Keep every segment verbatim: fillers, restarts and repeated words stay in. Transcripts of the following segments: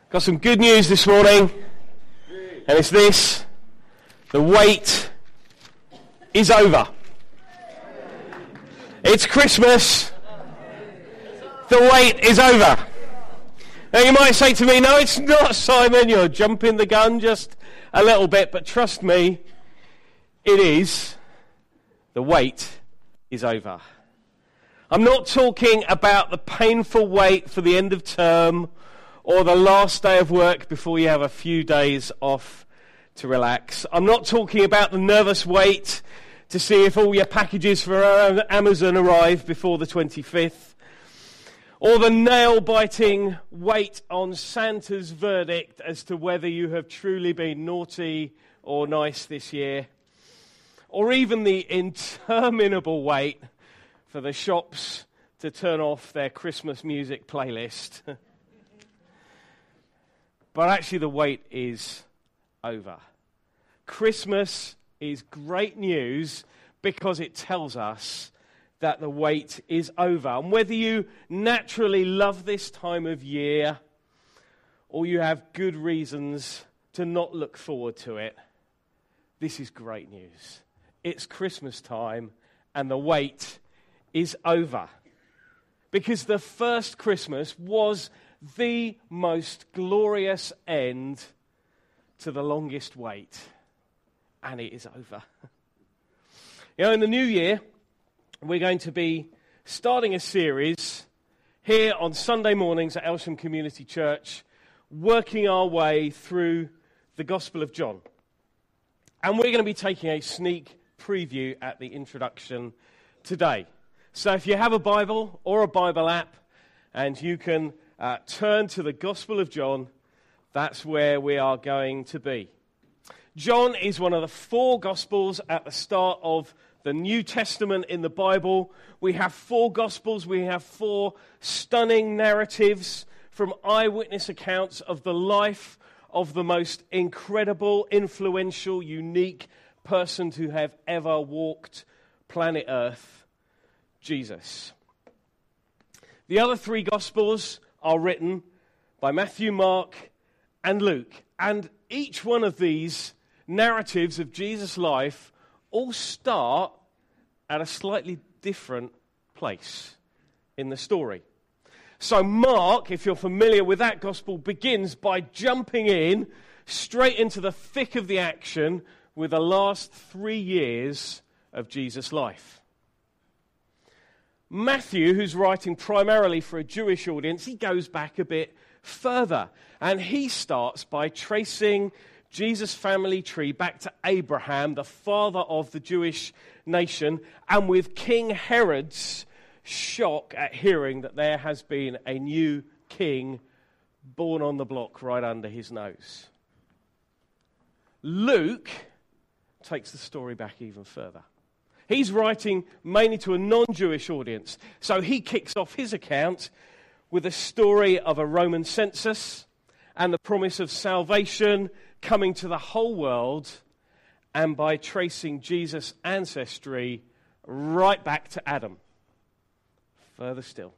Got some good news this morning, and it's this: the wait is over. It's Christmas. The wait is over. Now you might say to me, no, it's not, Simon, you're jumping the gun just a little bit, but trust me, it is. The wait is over. I'm not talking about the painful wait for the end of term or the last day of work before you have a few days off to relax. I'm not talking about the nervous wait to see if all your packages for Amazon arrive before the twenty-fifth, or the nail-biting wait on Santa's verdict as to whether you have truly been naughty or nice this year, or even the interminable wait for the shops to turn off their Christmas music playlist. But actually the wait is over. Christmas is great news because it tells us that the wait is over. And whether you naturally love this time of year or you have good reasons to not look forward to it, this is great news. It's Christmas time and the wait is over. Because the first Christmas was the most glorious end to the longest wait. And it is over. You know, in the new year, we're going to be starting a series here on Sunday mornings at Elsham Community Church, working our way through the Gospel of John. And we're going to be taking a sneak preview at the introduction today. So if you have a Bible or a Bible app and you can uh, turn to the Gospel of John, that's where we are going to be. John is one of the four Gospels at the start of the New Testament in the Bible. We have four Gospels. We have four stunning narratives from eyewitness accounts of the life of the most incredible, influential, unique person to have ever walked planet Earth, Jesus. The other three Gospels are written by Matthew, Mark, and Luke. And each one of these narratives of Jesus' life all start at a slightly different place in the story. So Mark, if you're familiar with that gospel, begins by jumping in straight into the thick of the action with the last three years of Jesus' life. Matthew, who's writing primarily for a Jewish audience, he goes back a bit further, and he starts by tracing Jesus' family tree back to Abraham, the father of the Jewish nation, and with King Herod's shock at hearing that there has been a new king born on the block right under his nose. Luke takes the story back even further. He's writing mainly to a non-Jewish audience, so he kicks off his account with a story of a Roman census and the promise of salvation coming to the whole world, and by tracing Jesus' ancestry right back to Adam. Further still.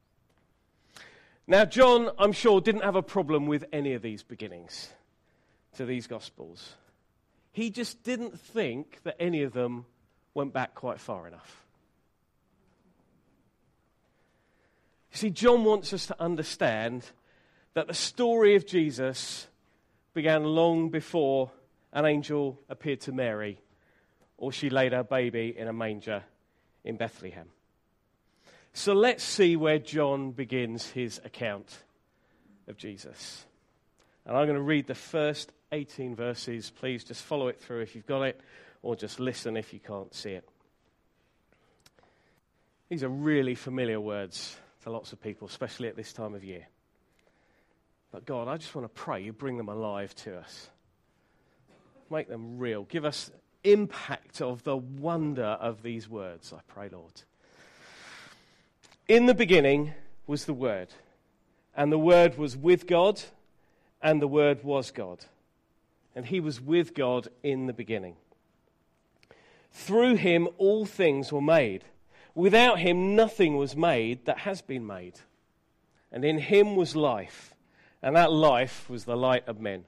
Now, John, I'm sure, didn't have a problem with any of these beginnings to these Gospels. He just didn't think that any of them went back quite far enough. You see, John wants us to understand that the story of Jesus began long before an angel appeared to Mary, or she laid her baby in a manger in Bethlehem. So let's see where John begins his account of Jesus. And I'm going to read the first eighteen verses. Please just follow it through if you've got it, or just listen if you can't see it. These are really familiar words to lots of people, especially at this time of year. But God, I just want to pray you bring them alive to us. Make them real. Give us impact of the wonder of these words, I pray, Lord. In the beginning was the Word, and the Word was with God, and the Word was God. And he was with God in the beginning. Through him all things were made. Without him nothing was made that has been made. And in him was life, and that life was the light of men.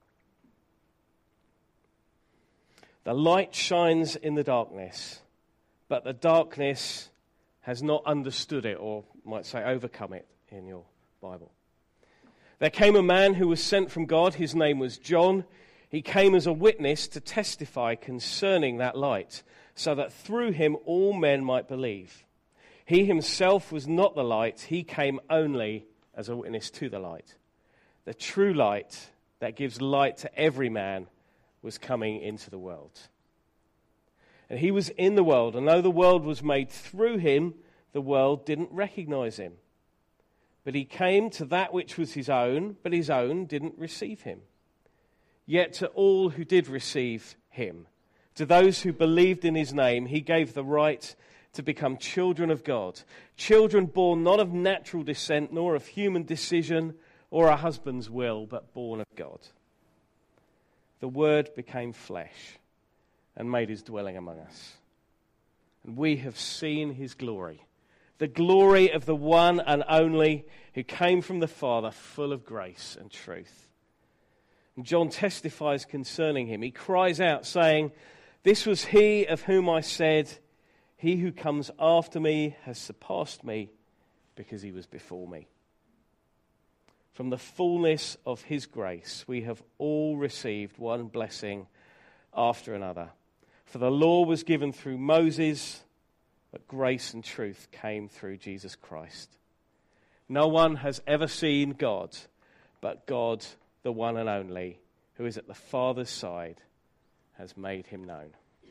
The light shines in the darkness, but the darkness has not understood it, or might say overcome it in your Bible. There came a man who was sent from God. His name was John. He came as a witness to testify concerning that light, so that through him all men might believe. He himself was not the light. He came only as a witness to the light. The true light that gives light to every man was coming into the world. And he was in the world, and though the world was made through him, the world didn't recognize him. But he came to that which was his own, but his own didn't receive him. Yet to all who did receive him, to those who believed in his name, he gave the right to become children of God, children born not of natural descent, nor of human decision or a husband's will, but born of God. The Word became flesh and made his dwelling among us. And we have seen his glory, the glory of the one and only who came from the Father, full of grace and truth. And John testifies concerning him. He cries out, saying, "This was he of whom I said, he who comes after me has surpassed me, because he was before me." From the fullness of his grace, we have all received one blessing after another. For the law was given through Moses, but grace and truth came through Jesus Christ. No one has ever seen God, but God, the one and only, who is at the Father's side, has made him known.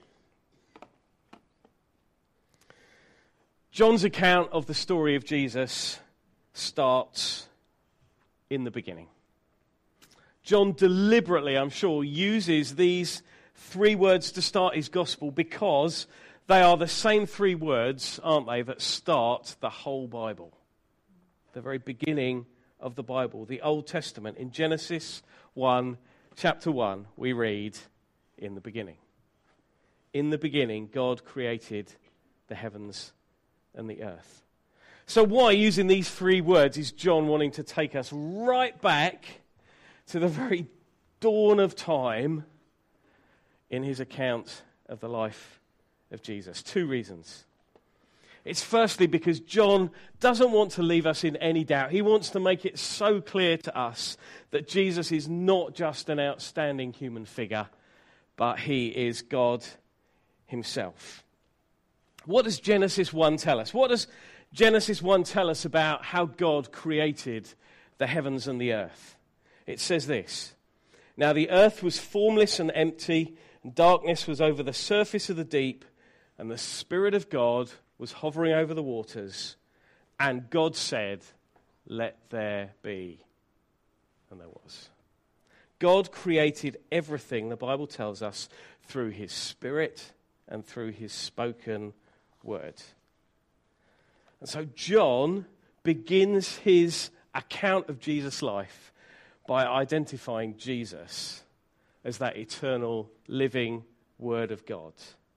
John's account of the story of Jesus starts in the beginning. John deliberately, I'm sure, uses these three words to start his gospel because they are the same three words, aren't they, that start the whole Bible. The very beginning of the Bible, the Old Testament. In Genesis one, chapter one, we read, "In the beginning." In the beginning, God created the heavens and the earth. So why, using these three words, is John wanting to take us right back to the very dawn of time in his account of the life of Jesus? Two reasons. It's firstly because John doesn't want to leave us in any doubt. He wants to make it so clear to us that Jesus is not just an outstanding human figure, but he is God himself. What does Genesis one tell us? What does Genesis one tell us about how God created the heavens and the earth? It says this: "Now the earth was formless and empty, and darkness was over the surface of the deep, and the Spirit of God was hovering over the waters. And God said, 'Let there be.' And there was." God created everything, the Bible tells us, through his Spirit and through his spoken word. And so John begins his account of Jesus' life by identifying Jesus as that eternal, living Word of God.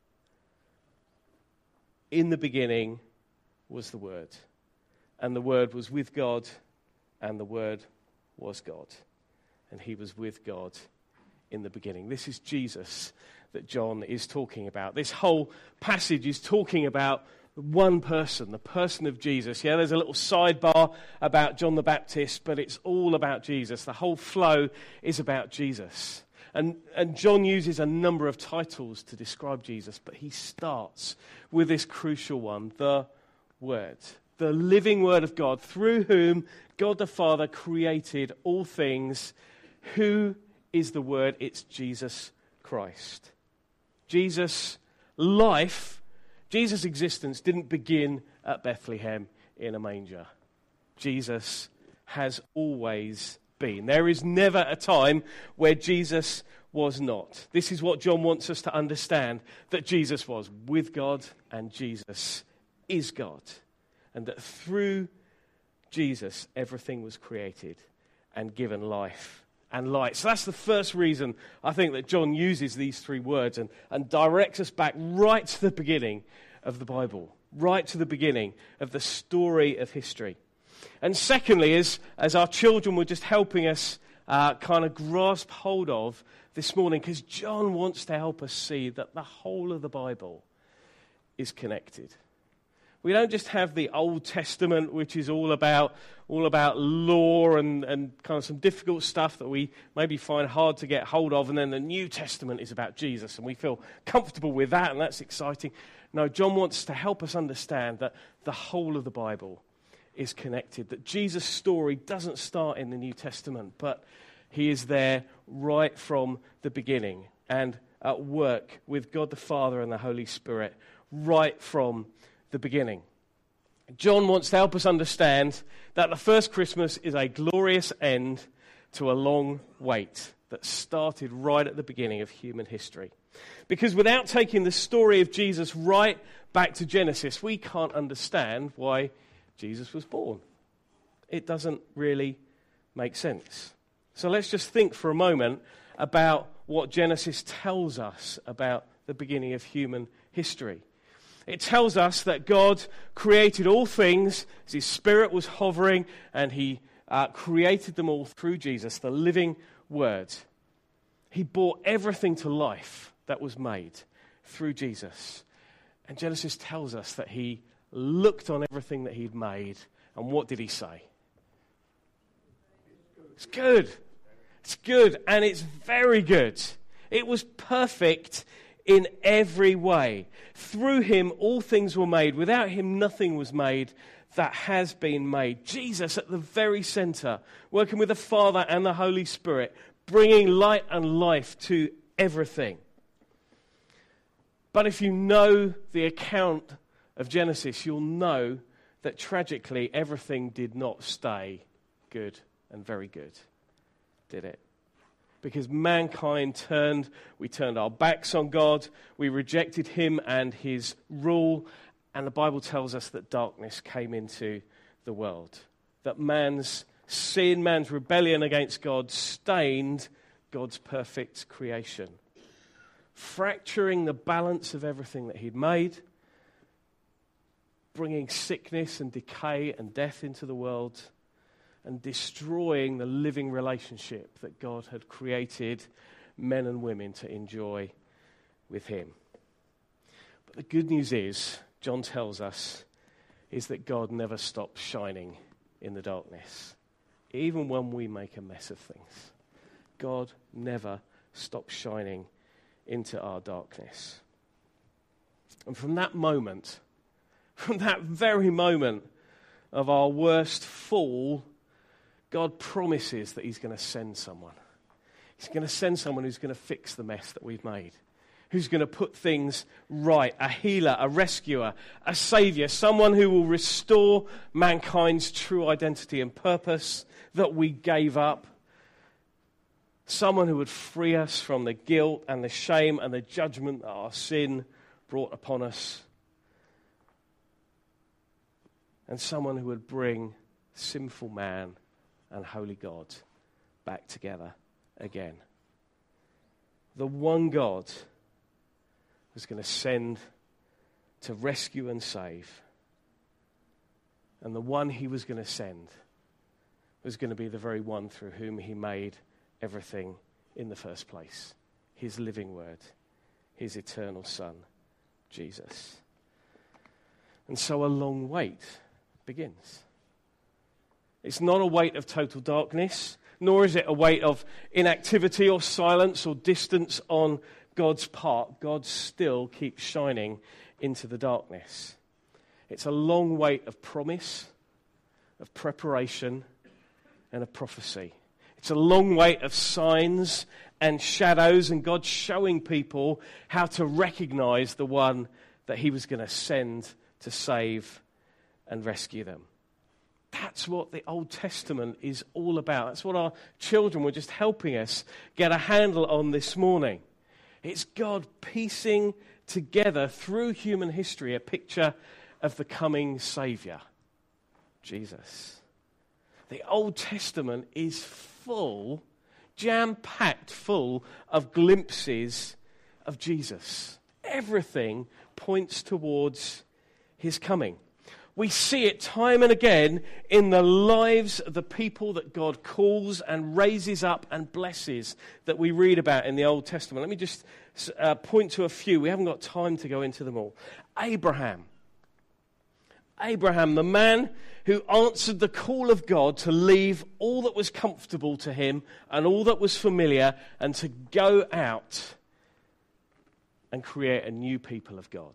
In the beginning was the Word, and the Word was with God, and the Word was God, and he was with God in the beginning. This is Jesus that John is talking about. This whole passage is talking about one person, the person of Jesus. Yeah, there's a little sidebar about John the Baptist, but it's all about Jesus. The whole flow is about Jesus. And, and John uses a number of titles to describe Jesus, but he starts with this crucial one, the Word, the living Word of God, through whom God the Father created all things. Who is the Word? It's Jesus Christ. Jesus' life, Jesus' existence didn't begin at Bethlehem in a manger. Jesus has always been. There is never a time where Jesus was not. This is what John wants us to understand, that Jesus was with God and Jesus is God. And that through Jesus, everything was created and given life and light. So that's the first reason I think that John uses these three words and, and directs us back right to the beginning of the Bible, right to the beginning of the story of history. And secondly, as, as our children were just helping us uh, kind of grasp hold of this morning, because John wants to help us see that the whole of the Bible is connected. We don't just have the Old Testament, which is all about all about law and, and kind of some difficult stuff that we maybe find hard to get hold of, and then the New Testament is about Jesus, and we feel comfortable with that, and that's exciting. No, John wants to help us understand that the whole of the Bible is connected, that Jesus' story doesn't start in the New Testament, but he is there right from the beginning and at work with God the Father and the Holy Spirit right from the beginning. John wants to help us understand that the first Christmas is a glorious end to a long wait that started right at the beginning of human history. Because without taking the story of Jesus right back to Genesis, we can't understand why Jesus was born. It doesn't really make sense. So let's just think for a moment about what Genesis tells us about the beginning of human history. It tells us that God created all things as his Spirit was hovering, and he uh, created them all through Jesus, the living Word. He brought everything to life that was made through Jesus. And Genesis tells us that he looked on everything that he'd made, and what did he say? It's good. It's good, and it's very good. It was perfect in every way. Through him, all things were made. Without him, nothing was made that has been made. Jesus at the very center, working with the Father and the Holy Spirit, bringing light and life to everything. But if you know the account of Genesis, you'll know that tragically everything did not stay good and very good, did it? Because mankind turned, we turned our backs on God, we rejected him and his rule, and the Bible tells us that darkness came into the world. That man's sin, man's rebellion against God stained God's perfect creation, fracturing the balance of everything that he'd made, bringing sickness and decay and death into the world, and destroying the living relationship that God had created men and women to enjoy with him. But the good news is, John tells us, is that God never stops shining in the darkness. Even when we make a mess of things, God never stops shining into our darkness. And from that moment, from that very moment of our worst fall, God promises that he's going to send someone. He's going to send someone who's going to fix the mess that we've made, who's going to put things right, a healer, a rescuer, a savior, someone who will restore mankind's true identity and purpose that we gave up, someone who would free us from the guilt and the shame and the judgment that our sin brought upon us, and someone who would bring sinful man and holy God back together again. The one God was going to send to rescue and save. And the one he was going to send was going to be the very one through whom he made everything in the first place. His living Word, his eternal Son, Jesus. And so a long wait begins. It's not a wait of total darkness, nor is it a wait of inactivity or silence or distance on God's part. God still keeps shining into the darkness. It's a long wait of promise, of preparation, and of prophecy. It's a long wait of signs and shadows, and God showing people how to recognize the one that he was going to send to save and rescue them. That's what the Old Testament is all about. That's what our children were just helping us get a handle on this morning. It's God piecing together through human history a picture of the coming Savior, Jesus. The Old Testament is full, jam-packed full of glimpses of Jesus. Everything points towards his coming. We see it time and again in the lives of the people that God calls and raises up and blesses that we read about in the Old Testament. Let me just uh, point to a few. We haven't got time to go into them all. Abraham. Abraham, the man who answered the call of God to leave all that was comfortable to him and all that was familiar and to go out and create a new people of God.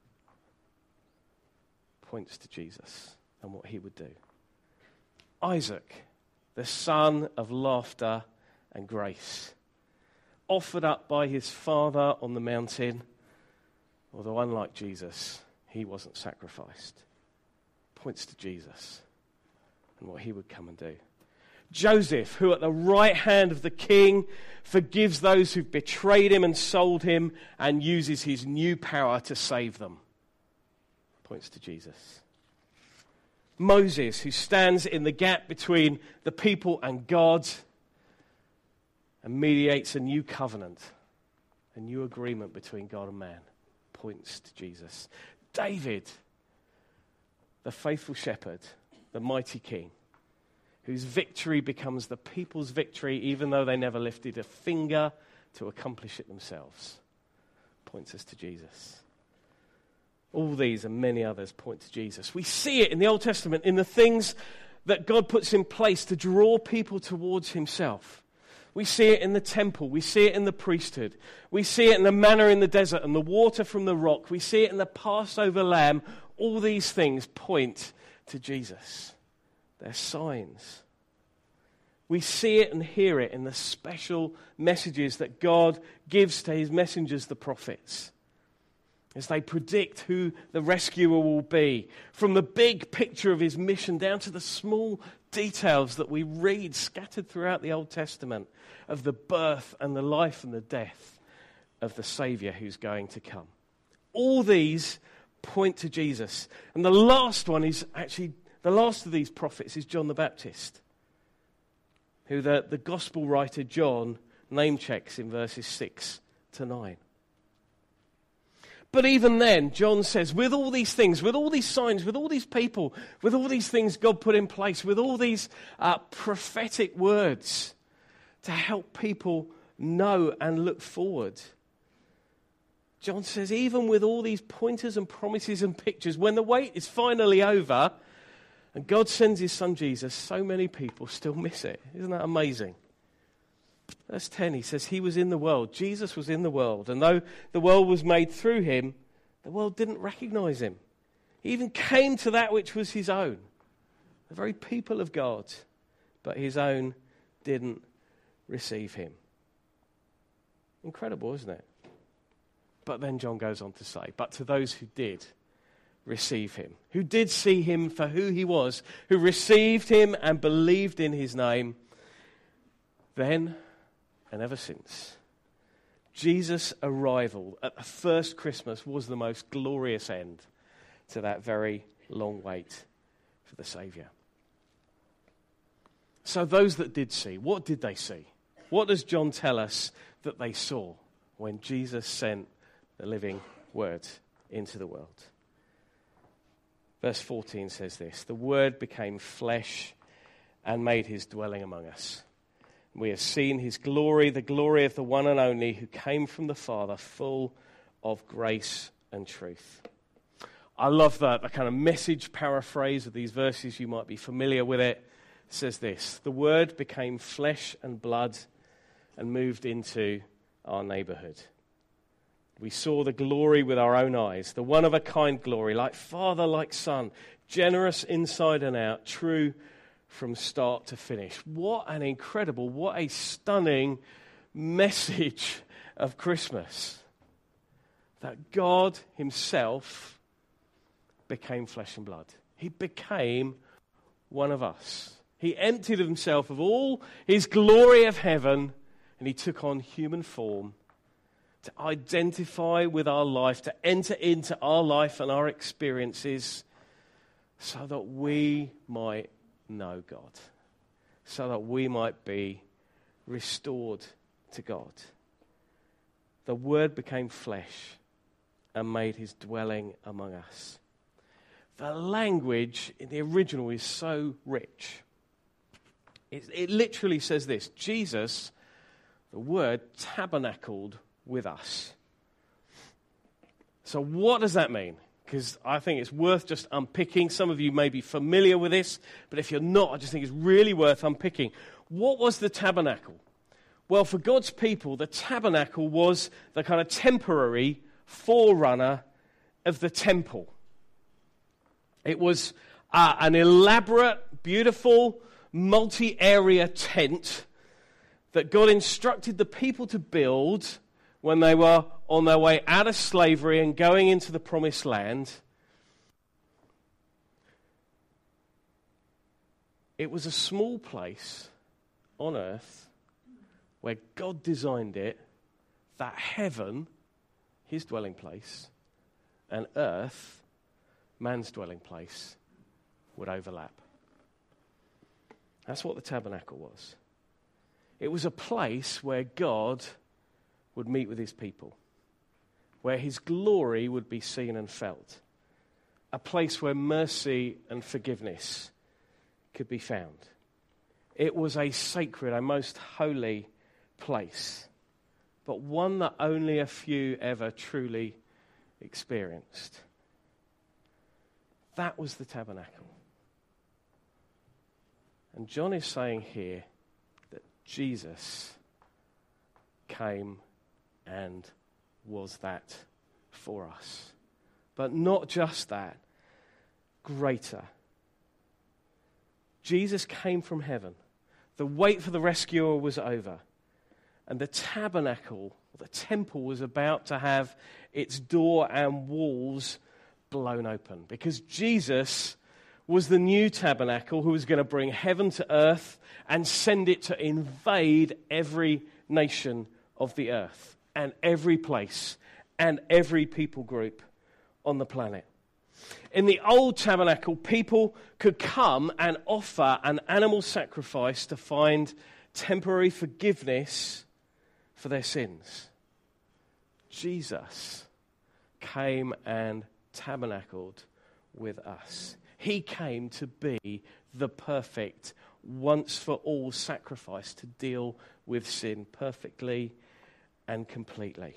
Points to Jesus and what he would do. Isaac, the son of laughter and grace, offered up by his father on the mountain, although unlike Jesus, he wasn't sacrificed. Points to Jesus and what he would come and do. Joseph, who at the right hand of the king forgives those who've betrayed him and sold him and uses his new power to save them. Points to Jesus. Moses, who stands in the gap between the people and God and mediates a new covenant, a new agreement between God and man. Points to Jesus. David, the faithful shepherd, the mighty king, whose victory becomes the people's victory even though they never lifted a finger to accomplish it themselves. Points us to Jesus. All these and many others point to Jesus. We see it in the Old Testament in the things that God puts in place to draw people towards himself. We see it in the temple. We see it in the priesthood. We see it in the manna in the desert and the water from the rock. We see it in the Passover lamb. All these things point to Jesus. They're signs. We see it and hear it in the special messages that God gives to his messengers, the prophets, as they predict who the rescuer will be, from the big picture of his mission down to the small details that we read scattered throughout the Old Testament of the birth and the life and the death of the Saviour who's going to come. All these point to Jesus. And the last one is actually, the last of these prophets is John the Baptist, who the, the gospel writer John name checks in verses six to nine. But even then, John says, with all these things, with all these signs, with all these people, with all these things God put in place, with all these uh, prophetic words to help people know and look forward, John says, even with all these pointers and promises and pictures, when the wait is finally over and God sends his son Jesus, so many people still miss it. Isn't that amazing? Verse ten, he says, he was in the world. Jesus was in the world. And though the world was made through him, the world didn't recognize him. He even came to that which was his own, the very people of God. But his own didn't receive him. Incredible, isn't it? But then John goes on to say, but to those who did receive him, who did see him for who he was, who received him and believed in his name, then and ever since, Jesus' arrival at the first Christmas was the most glorious end to that very long wait for the Saviour. So those that did see, what did they see? What does John tell us that they saw when Jesus sent the living word into the world? Verse fourteen says this, the word became flesh and made his dwelling among us. We have seen his glory, the glory of the one and only who came from the Father, full of grace and truth. I love that, the kind of message paraphrase of these verses. You might be familiar with it. It says this, the word became flesh and blood and moved into our neighborhood. We saw the glory with our own eyes, the one-of-a-kind glory, like Father, like Son, generous inside and out, true from start to finish. What an incredible, what a stunning message of Christmas. That God himself became flesh and blood. He became one of us. He emptied himself of all his glory of heaven and he took on human form to identify with our life, to enter into our life and our experiences so that we might know God, so that we might be restored to God. The Word became flesh and made his dwelling among us. the language in the original is so rich. It, it literally says this: Jesus, the word, tabernacled with us. So what does that mean? Because I think it's worth just unpicking. Some of you may be familiar with this, but if you're not, I just think it's really worth unpicking. What was the tabernacle? Well, for God's people, the tabernacle was the kind of temporary forerunner of the temple. It was uh, an elaborate, beautiful, multi-area tent that God instructed the people to build when they were on their way out of slavery and going into the promised land. It was a small place on earth where God designed it that heaven, his dwelling place, and earth, man's dwelling place, would overlap. That's what the tabernacle was. It was a place where God would meet with his people, where his glory would be seen and felt, a place where mercy and forgiveness could be found. It was a sacred, a most holy place, but one that only a few ever truly experienced. That was the tabernacle. And John is saying here that Jesus came and was that for us. But not just that, greater. Jesus came from heaven. The wait for the rescuer was over. And the tabernacle, the temple, was about to have its door and walls blown open. Because Jesus was the new tabernacle who was going to bring heaven to earth and send it to invade every nation of the earth and every place and every people group on the planet. In the old tabernacle, people could come and offer an animal sacrifice to find temporary forgiveness for their sins. Jesus came and tabernacled with us. He came to be the perfect, once-for-all sacrifice to deal with sin perfectly and completely.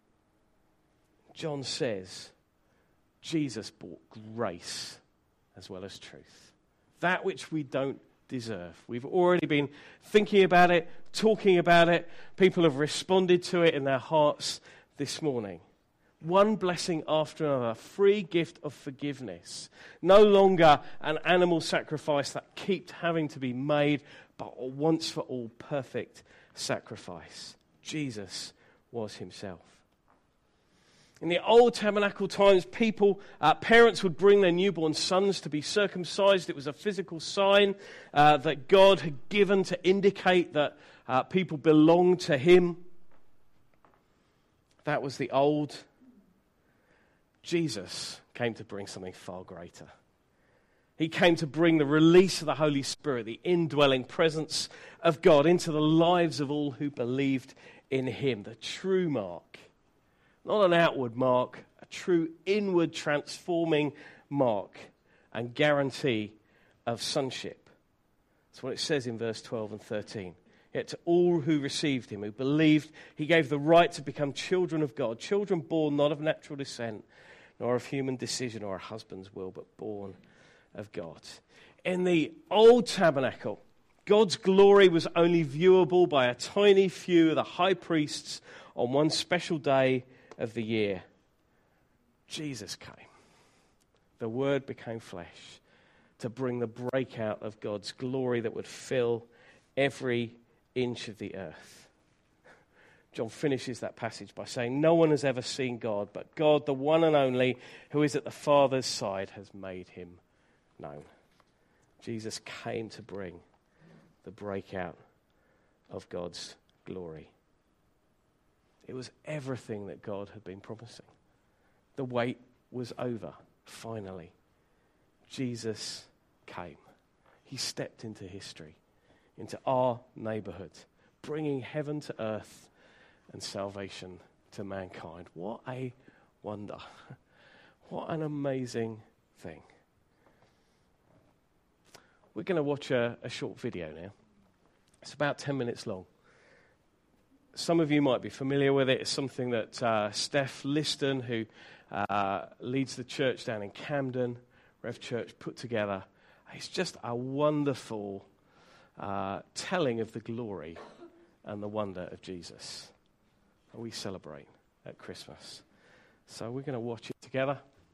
John says Jesus brought grace as well as truth. That which we don't deserve. We've already been thinking about it, talking about it. People have responded to it in their hearts this morning. One blessing after another, a free gift of forgiveness. No longer an animal sacrifice that keeps having to be made, but a once-for-all perfect sacrifice. Jesus was himself. In the old tabernacle times, people, uh, parents would bring their newborn sons to be circumcised. It was a physical sign uh, that God had given to indicate that uh, people belonged to him. That was the old. Jesus came to bring something far greater. He came to bring the release of the Holy Spirit, the indwelling presence of God into the lives of all who believed in him. The true mark, not an outward mark, a true inward transforming mark and guarantee of sonship. That's what it says in verse twelve and thirteen. Yet to all who received him, who believed, he gave the right to become children of God, children born not of natural descent, nor of human decision or a husband's will, but born of God. In the old tabernacle, God's glory was only viewable by a tiny few of the high priests on one special day of the year. Jesus came. The Word became flesh to bring the breakout of God's glory that would fill every inch of the earth. John finishes that passage by saying, no one has ever seen God, but God, the one and only, who is at the Father's side, has made him known. Jesus came to bring the breakout of God's glory. It was everything that God had been promising. The wait was over, finally. Jesus came. He stepped into history, into our neighborhood, bringing heaven to earth and salvation to mankind. What a wonder. What an amazing thing. we're going to watch a, a short video now. It's about ten minutes long. Some of you might be familiar with it. It's something that uh, Steph Liston, who uh, leads the church down in Camden, Rev Church, put together. It's just a wonderful uh, telling of the glory and the wonder of Jesus that we celebrate at Christmas. So we're going to watch it together.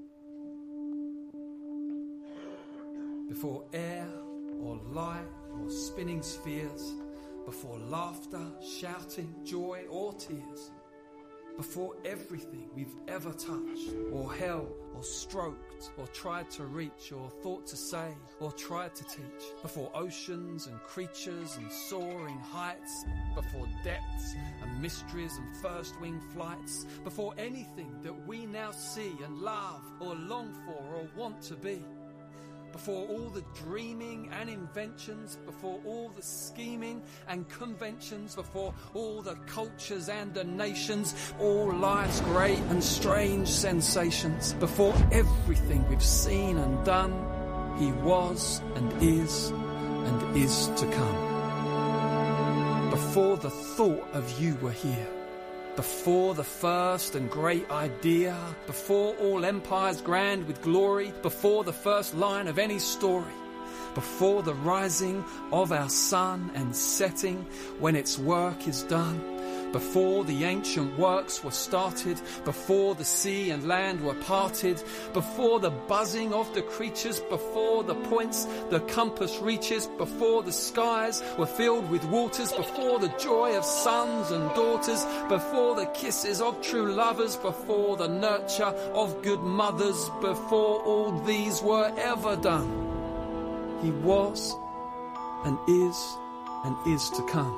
Before air or light or spinning spheres, before laughter, shouting, joy or tears, before everything we've ever touched or held or stroked or tried to reach or thought to say or tried to teach, before oceans and creatures and soaring heights, before depths and mysteries and first-wing flights, before anything that we now see and love or long for or want to be, before all the dreaming and inventions, before all the scheming and conventions, before all the cultures and the nations, all life's great and strange sensations, before everything we've seen and done, he was and is and is to come. Before the thought of you were here, before the first and great idea, before all empires grand with glory, before the first line of any story, before the rising of our sun and setting when its work is done, before the ancient works were started, before the sea and land were parted, before the buzzing of the creatures, before the points the compass reaches, before the skies were filled with waters, before the joy of sons and daughters, before the kisses of true lovers, before the nurture of good mothers, before all these were ever done, he was and is and is to come.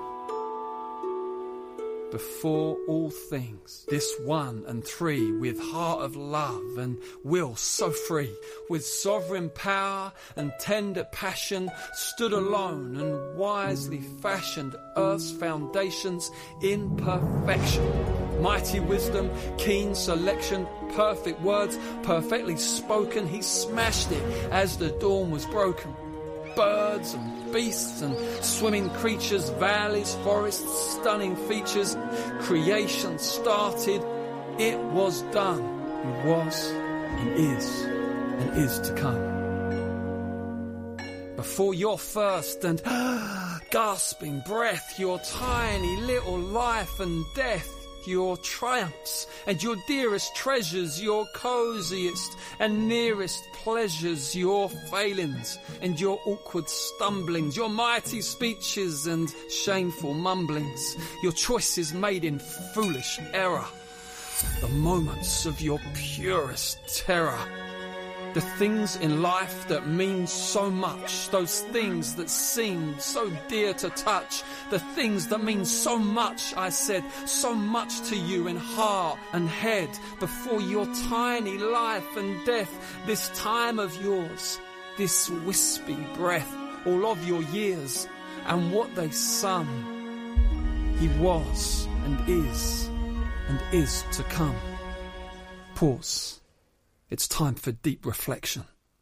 Before all things, this one and three, with heart of love and will so free, with sovereign power and tender passion, stood alone and wisely fashioned earth's foundations in perfection. Mighty wisdom, keen selection, perfect words, perfectly spoken, he smashed it as the dawn was broken. Birds and beasts and swimming creatures, valleys, forests, stunning features, creation started, it was done, it was and is and is to come. Before your first and gasping breath, your tiny little life and death, your triumphs and your dearest treasures, your coziest and nearest pleasures, your failings and your awkward stumblings, your mighty speeches and shameful mumblings, your choices made in foolish error, the moments of your purest terror. The things in life that mean so much, those things that seem so dear to touch, the things that mean so much, I said, so much to you in heart and head, before your tiny life and death, this time of yours, this wispy breath, all of your years, and what they sum, he was and is and is to come. Pause. It's time for deep reflection.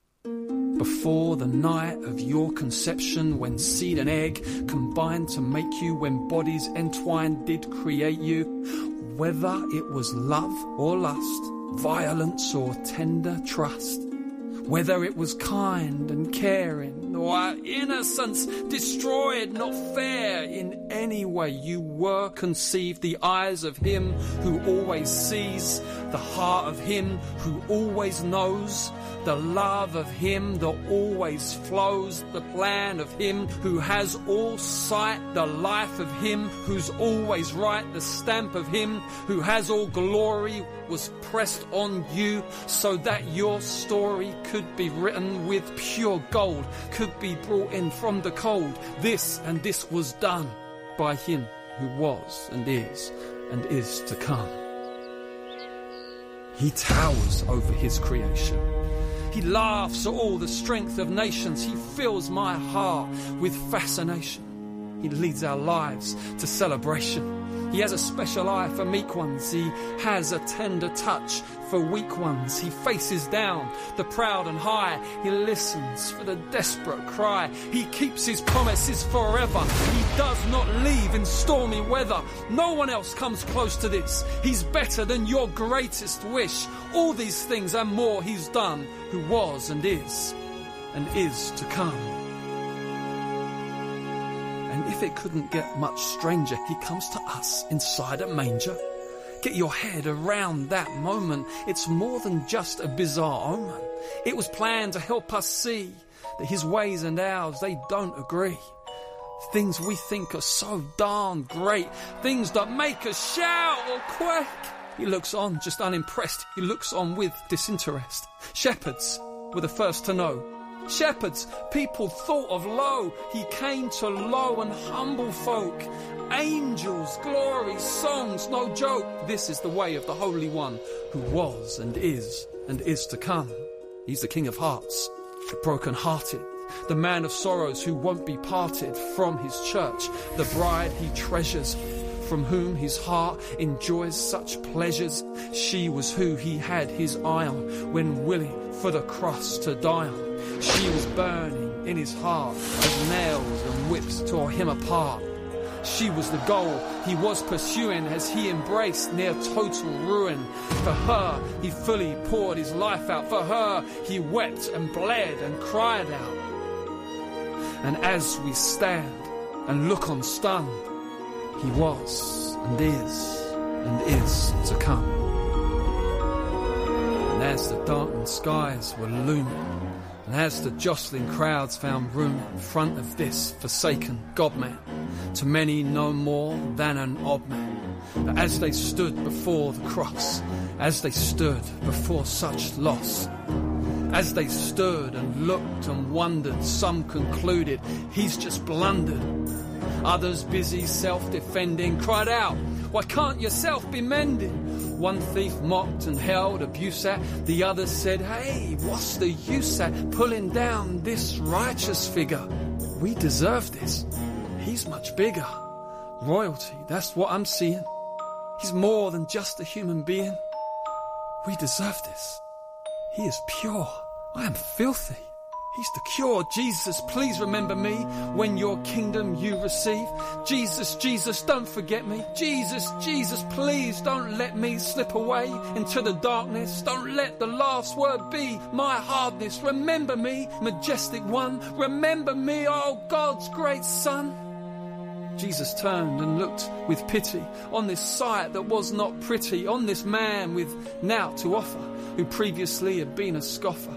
Before the night of your conception, when seed and egg combined to make you, when bodies entwined did create you, whether it was love or lust, violence or tender trust, whether it was kind and caring or our innocence destroyed, not fair in any way, you were conceived, the eyes of him who always sees, the heart of him who always knows, the love of him that always flows, the plan of him who has all sight, the life of him who's always right, the stamp of him who has all glory was pressed on you so that your story could be written with pure gold, could be brought in from the cold. This and this was done by him who was and is and is to come. He towers over his creation. He laughs at all the strength of nations. He fills my heart with fascination. He leads our lives to celebration. He has a special eye for meek ones. He has a tender touch for weak ones. He faces down the proud and high. He listens for the desperate cry. He keeps his promises forever. He does not leave in stormy weather. No one else comes close to this. He's better than your greatest wish. All these things and more he's done, who was and is and is to come. And if it couldn't get much stranger, he comes to us inside a manger. Get your head around that moment. It's more than just a bizarre omen. It was planned to help us see that his ways and ours, they don't agree. Things we think are so darn great, things that make us shout or quake. He looks on just unimpressed. He looks on with disinterest. Shepherds were the first to know. Shepherds, people thought of low. He came to low and humble folk. Angels, glory, songs, no joke. This is the way of the Holy One, who was and is and is to come. He's the King of Hearts, the broken-hearted, the man of sorrows who won't be parted from his church, the bride he treasures, from whom his heart enjoys such pleasures. She was who he had his eye on when willing for the cross to die on. She was burning in his heart as nails and whips tore him apart. She was the goal he was pursuing as he embraced near total ruin. For her, he fully poured his life out. For her, he wept and bled and cried out. And as we stand and look on stunned, he was and is and is to come. And as the darkened skies were looming, and as the jostling crowds found room in front of this forsaken God-man, to many no more than an odd man, but as they stood before the cross, as they stood before such loss, as they stood and looked and wondered, some concluded he's just blundered. Others, busy self-defending, cried out, "Why can't yourself be mending?" One thief mocked and held abuse at. The other said, "Hey, what's the use at pulling down this righteous figure? We deserve this. He's much bigger. Royalty, that's what I'm seeing. He's more than just a human being. We deserve this. He is pure. I am filthy. He's the cure. Jesus, please remember me when your kingdom you receive. Jesus, Jesus, don't forget me. Jesus, Jesus, please don't let me slip away into the darkness. Don't let the last word be my hardness. Remember me, majestic one. Remember me, oh God's great Son." Jesus turned and looked with pity on this sight that was not pretty, on this man with naught to offer, who previously had been a scoffer.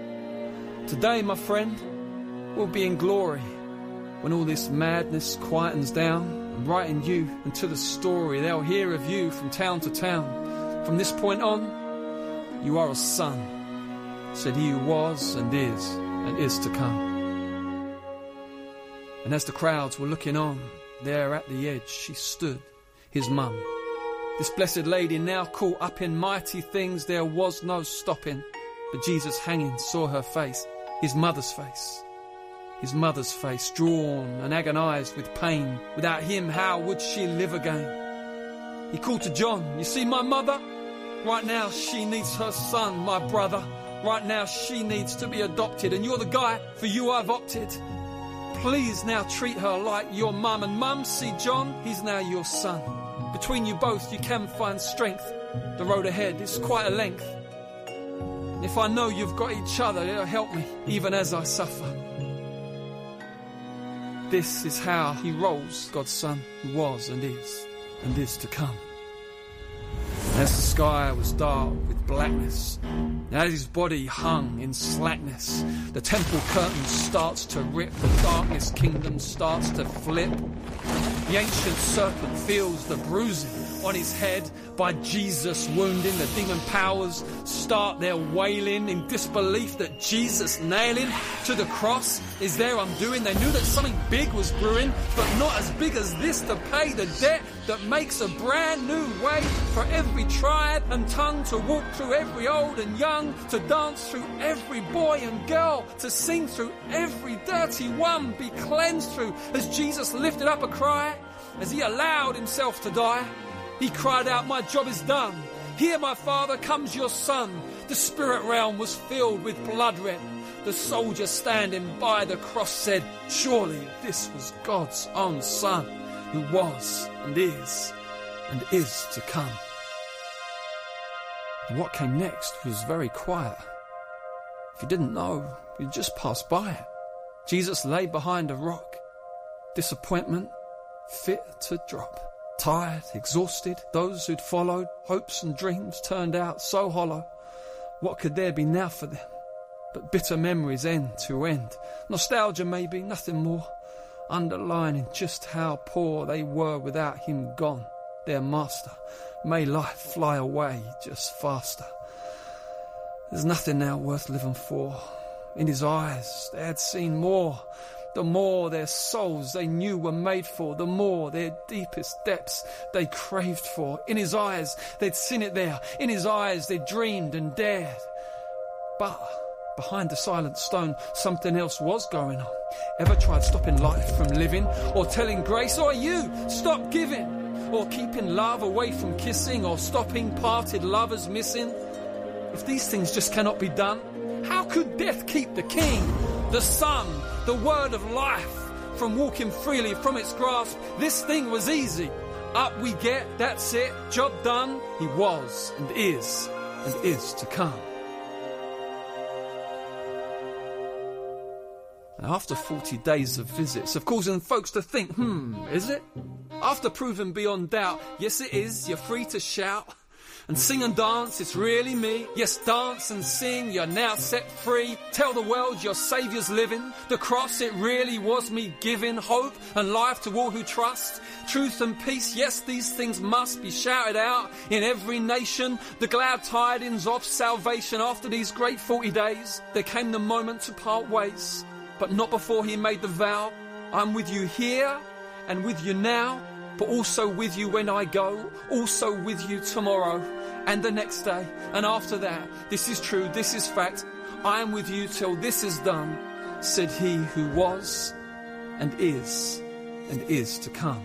Today, my friend, we'll be in glory when all this madness quietens down. I'm writing you into the story. They'll hear of you from town to town. From this point on, you are a son, said he who was and is and is to come. And as the crowds were looking on, there at the edge she stood, his mum. This blessed lady now caught up in mighty things, there was no stopping. But Jesus hanging saw her face, his mother's face, his mother's face, drawn and agonized with pain. Without him, how would she live again? He called to John, "You see my mother? Right now she needs her son, my brother. Right now she needs to be adopted, and you're the guy, for you I've opted. Please now treat her like your mum, and mum, see John, he's now your son. Between you both you can find strength. The road ahead is quite a length. If I know you've got each other, it'll help me, even as I suffer." This is how he rolls, God's Son, who was and is and is to come. As the sky was dark with blackness, as his body hung in slackness, the temple curtain starts to rip, the darkness kingdom starts to flip. The ancient serpent feels the bruising on his head by Jesus wounding. The demon powers start their wailing in disbelief that Jesus nailing to the cross is their undoing. They knew that something big was brewing, but not as big as this, to pay the debt that makes a brand new way for every tribe and tongue, to walk through every old and young, to dance through every boy and girl, to sing through every dirty one, be cleansed through as Jesus lifted up a cry. as he allowed himself to die. He cried out, "My job is done. Here, my Father, comes your Son." The spirit realm was filled with blood red. The soldier standing by the cross said, "Surely this was God's own Son, who was and is and is to come." And what came next was very quiet. If you didn't know, you'd just pass by it. Jesus lay behind a rock, disappointment, fit to drop. Tired, exhausted, those who'd followed, hopes and dreams turned out so hollow. What could there be now for them but bitter memories end to end? Nostalgia maybe, nothing more, underlining just how poor they were without him gone, their master. May life fly away just faster. There's nothing now worth living for. In his eyes they had seen more. The more their souls they knew were made for, the more their deepest depths they craved for. In his eyes they'd seen it there. In his eyes they dreamed and dared. But behind the silent stone something else was going on. Ever tried stopping life from living, or telling grace, or you stop giving, or keeping love away from kissing, or stopping parted lovers missing? If these things just cannot be done, how could death keep the king, the son, the word of life from walking freely from its grasp? This thing was easy. Up we get, that's it, job done. He was and is and is to come. And after forty days of visits, of causing folks to think, hmm, is it? After proving beyond doubt, yes it is, you're free to shout and sing and dance, it's really me. Yes, dance and sing, you're now set free. Tell the world your Saviour's living. The cross, it really was me giving hope and life to all who trust. Truth and peace, yes, these things must be shouted out in every nation. The glad tidings of salvation. After these great forty days, there came the moment to part ways, but not before he made the vow. I'm with you here and with you now, but also with you when I go, also with you tomorrow and the next day. And after that, this is true, this is fact, I am with you till this is done, said he who was and is and is to come.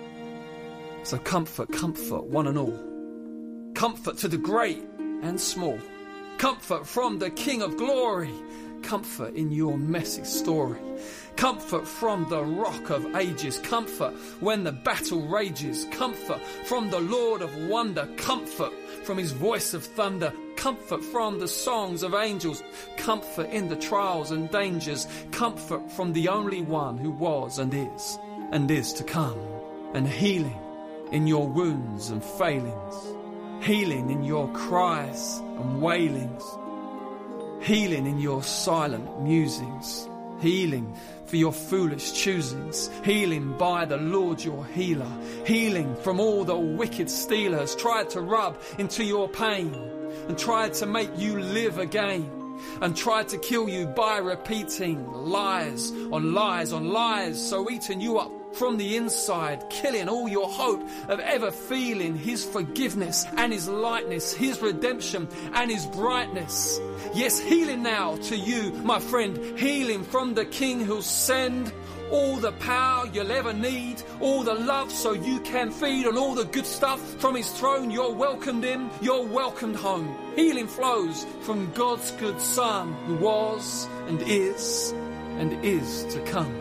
So comfort, comfort one and all. Comfort to the great and small. Comfort from the King of Glory. Comfort in your messy story. Comfort from the Rock of Ages. Comfort when the battle rages. Comfort from the Lord of Wonder. Comfort from his voice of thunder. Comfort from the songs of angels. Comfort in the trials and dangers. Comfort from the only one who was and is and is to come. And healing in your wounds and failings. Healing in your cries and wailings. Healing in your silent musings. Healing for your foolish choosings. Healing by the Lord your healer. Healing from all the wicked stealers tried to rub into your pain and tried to make you live again and tried to kill you by repeating lies on lies on lies, so eating you up from the inside, killing all your hope of ever feeling his forgiveness and his lightness, his redemption and his brightness. Yes, healing now to you, my friend, healing from the King who'll send all the power you'll ever need, all the love so you can feed on all the good stuff from his throne. You're welcomed in, you're welcomed home. Healing flows from God's good Son who was and is and is to come.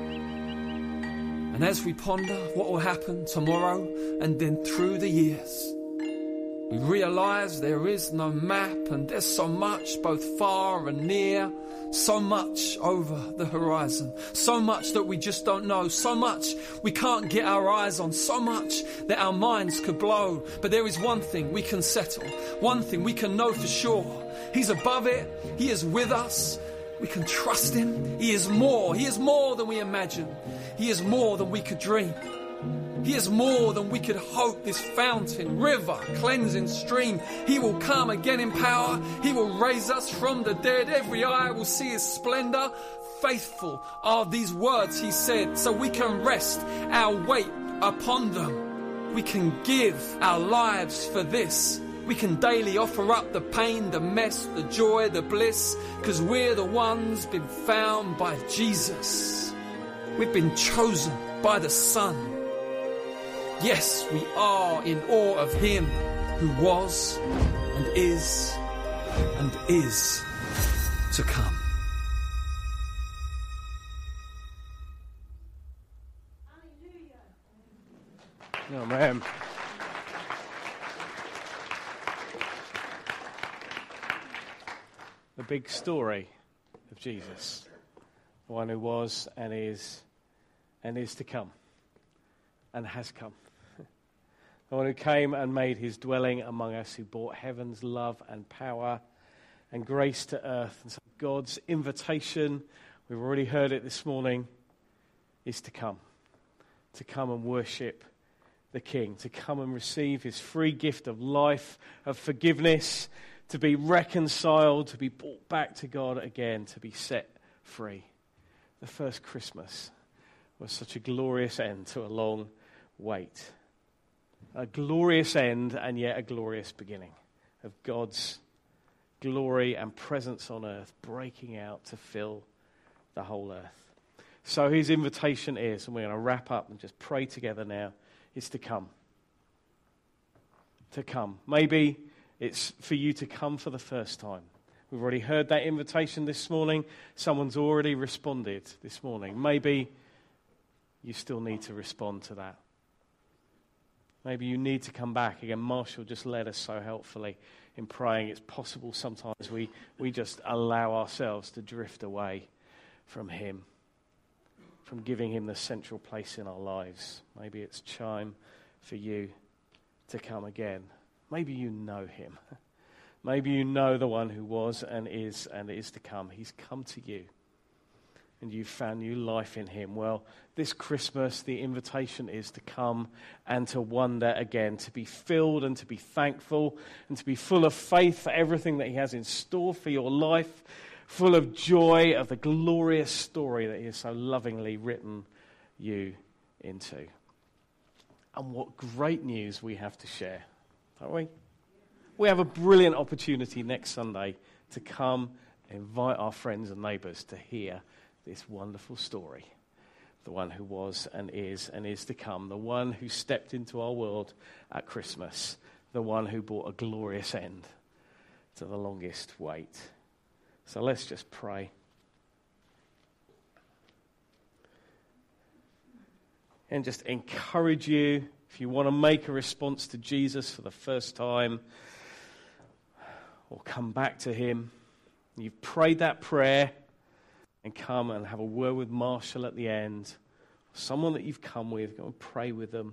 And as we ponder what will happen tomorrow and then through the years, we realise there is no map and there's so much both far and near, so much over the horizon, so much that we just don't know, so much we can't get our eyes on, so much that our minds could blow. But there is one thing we can settle, one thing we can know for sure. He's above it, he is with us. We can trust him. He is more. He is more than we imagine. He is more than we could dream. He is more than we could hope. This fountain, river, cleansing stream. He will come again in power. He will raise us from the dead. Every eye will see his splendor. Faithful are these words he said, so we can rest our weight upon them. We can give our lives for this. We can daily offer up the pain, the mess, the joy, the bliss, because we're the ones been found by Jesus. We've been chosen by the Son. Yes, we are in awe of him who was and is and is to come. Oh, man. The big story of Jesus, the one who was and is and is to come and has come. The one who came and made his dwelling among us, who brought heaven's love and power and grace to earth. And so God's invitation, we've already heard it this morning, is to come. To come and worship the King. To come and receive his free gift of life, of forgiveness, to be reconciled, to be brought back to God again, to be set free. The first Christmas was such a glorious end to a long wait. A glorious end and yet a glorious beginning of God's glory and presence on earth breaking out to fill the whole earth. So his invitation is, and we're going to wrap up and just pray together now, is to come. To come. Maybe it's for you to come for the first time. We've already heard that invitation this morning. Someone's already responded this morning. Maybe you still need to respond to that. Maybe you need to come back. Again, Marshall just led us so helpfully in praying. It's possible sometimes we, we just allow ourselves to drift away from him, from giving him the central place in our lives. Maybe it's time for you to come again. Maybe you know him. Maybe you know the one who was and is and is to come. He's come to you, and you've found new life in him. Well, this Christmas, the invitation is to come and to wonder again, to be filled and to be thankful and to be full of faith for everything that he has in store for your life, full of joy of the glorious story that he has so lovingly written you into. And what great news we have to share, don't we? We have a brilliant opportunity next Sunday to come and invite our friends and neighbours to hear this wonderful story. The one who was and is and is to come. The one who stepped into our world at Christmas. The one who brought a glorious end to the longest wait. So let's just pray. And just encourage you, if you want to make a response to Jesus for the first time, or come back to him, you've prayed that prayer, and come and have a word with Marshall at the end. Someone that you've come with, go and pray with them.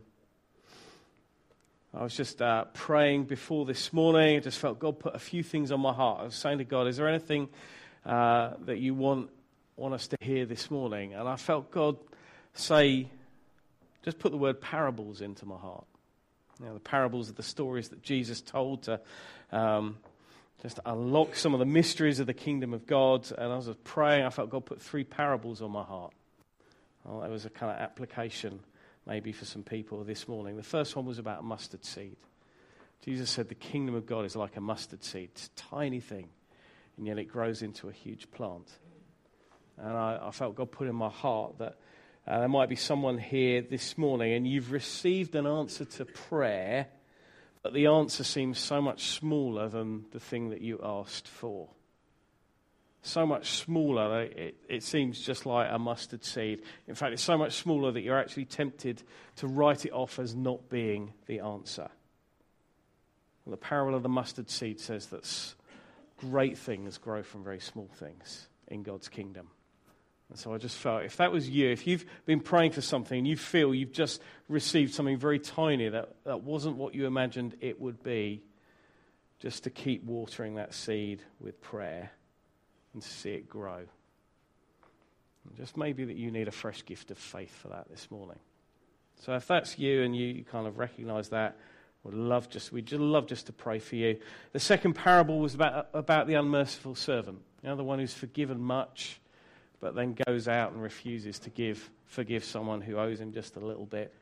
I was just uh, praying before this morning. I just felt God put a few things on my heart. I was saying to God, is there anything uh, that you want, want us to hear this morning? And I felt God say, just put the word parables into my heart. You know, the parables are the stories that Jesus told to um, just unlock some of the mysteries of the kingdom of God. And as I was praying, I felt God put three parables on my heart. Well, that was a kind of application maybe for some people this morning. The first one was about a mustard seed. Jesus said the kingdom of God is like a mustard seed. It's a tiny thing, and yet it grows into a huge plant. And I, I felt God put in my heart that uh, there might be someone here this morning, and you've received an answer to prayer, but the answer seems so much smaller than the thing that you asked for. So much smaller, it, it seems just like a mustard seed. In fact, it's so much smaller that you're actually tempted to write it off as not being the answer. Well, the parable of the mustard seed says that great things grow from very small things in God's kingdom. And so I just felt, if that was you, if you've been praying for something and you feel you've just received something very tiny that, that wasn't what you imagined it would be, just to keep watering that seed with prayer and to see it grow. And just maybe that you need a fresh gift of faith for that this morning. So if that's you and you, you kind of recognize that, we'd love just we'd just love just to pray for you. The second parable was about about the unmerciful servant, you know, the one who's forgiven much, but then goes out and refuses to give forgive someone who owes him just a little bit.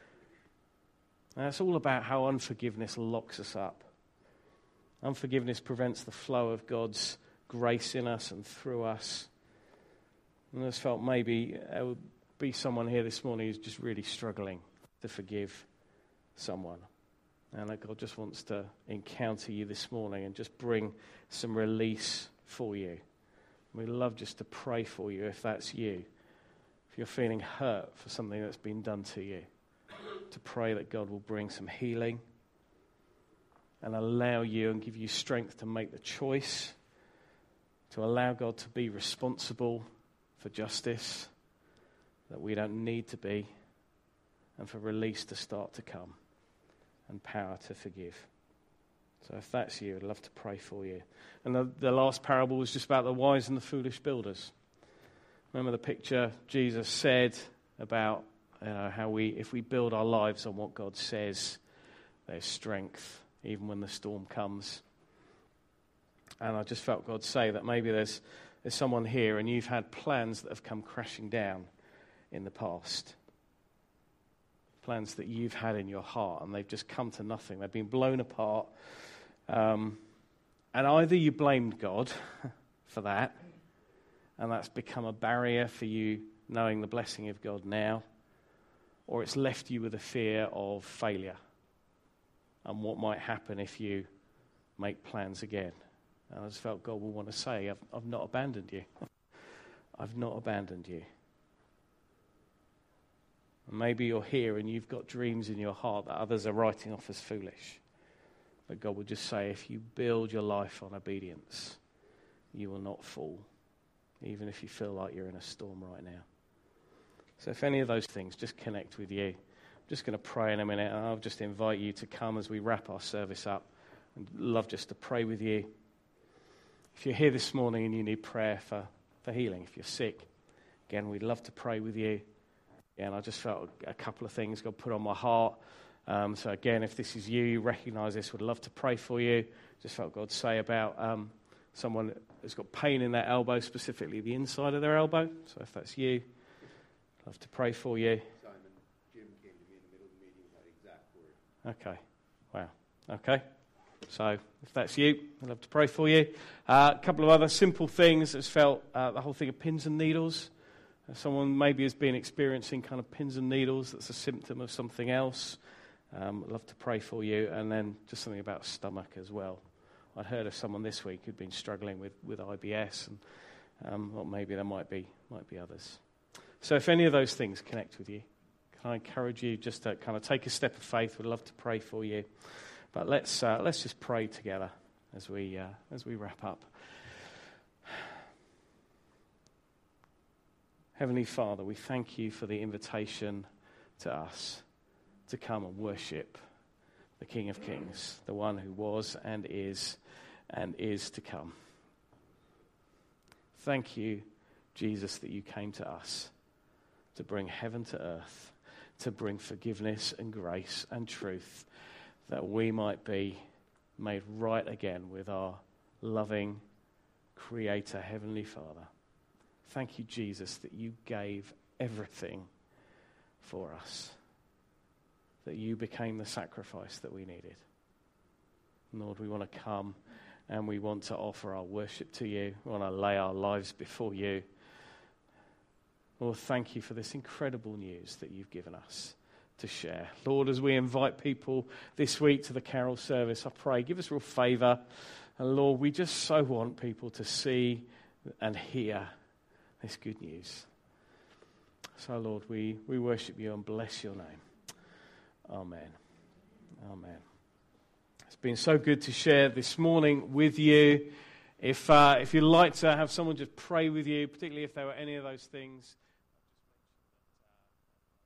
And it's all about how unforgiveness locks us up. Unforgiveness prevents the flow of God's grace in us and through us. And I just felt maybe there would be someone here this morning who's just really struggling to forgive someone. And that God just wants to encounter you this morning and just bring some release for you. We'd love just to pray for you if that's you. If you're feeling hurt for something that's been done to you, to pray that God will bring some healing and allow you and give you strength to make the choice, to allow God to be responsible for justice that we don't need to be, and for release to start to come and power to forgive. So if that's you, I'd love to pray for you. And the, the last parable was just about the wise and the foolish builders. Remember the picture Jesus said about you know, how we, if we build our lives on what God says, there's strength even when the storm comes. And I just felt God say that maybe there's there's someone here and you've had plans that have come crashing down in the past. Plans that you've had in your heart and they've just come to nothing. They've been blown apart. Um, and either you blamed God for that, and that's become a barrier for you knowing the blessing of God now, or it's left you with a fear of failure and what might happen if you make plans again. And I just felt God will want to say, I've, I've not abandoned you. I've not abandoned you. And maybe you're here and you've got dreams in your heart that others are writing off as foolish. But God will just say, if you build your life on obedience, you will not fall, even if you feel like you're in a storm right now. So if any of those things just connect with you, I'm just going to pray in a minute, and I'll just invite you to come as we wrap our service up. I'd love just to pray with you. If you're here this morning and you need prayer for, for healing, if you're sick, again, we'd love to pray with you. And I just felt a couple of things God put on my heart. Um, so again, if this is you, you recognise this, would love to pray for you. Just felt God say about um, someone who's got pain in their elbow, specifically the inside of their elbow. So if that's you, I'd love to pray for you. Simon, Jim came to me in the middle of the meeting with that exact word. Okay. Wow. Okay. So if that's you, I'd love to pray for you. Uh, a couple of other simple things. It's felt uh, the whole thing of pins and needles. Uh, someone maybe has been experiencing kind of pins and needles. That's a symptom of something else. Um, I'd love to pray for you. And then just something about stomach as well. I'd heard of someone this week who'd been struggling with, with I B S, and um, well, maybe there might be might be others. So if any of those things connect with you, can I encourage you just to kind of take a step of faith? We'd love to pray for you. But let's uh, let's just pray together as we uh, as we wrap up. Heavenly Father, we thank you for the invitation to us to come and worship the King of Kings, the one who was and is and is to come. Thank you, Jesus, that you came to us to bring heaven to earth, to bring forgiveness and grace and truth, that we might be made right again with our loving Creator, Heavenly Father. Thank you, Jesus, that you gave everything for us, that you became the sacrifice that we needed. Lord, we want to come and we want to offer our worship to you. We want to lay our lives before you. Lord, thank you for this incredible news that you've given us to share. Lord, as we invite people this week to the carol service, I pray, give us real favour. And Lord, we just so want people to see and hear this good news. So Lord, we, we worship you and bless your name. Amen. Amen. It's been so good to share this morning with you. If, uh, if you'd like to have someone just pray with you, particularly if there were any of those things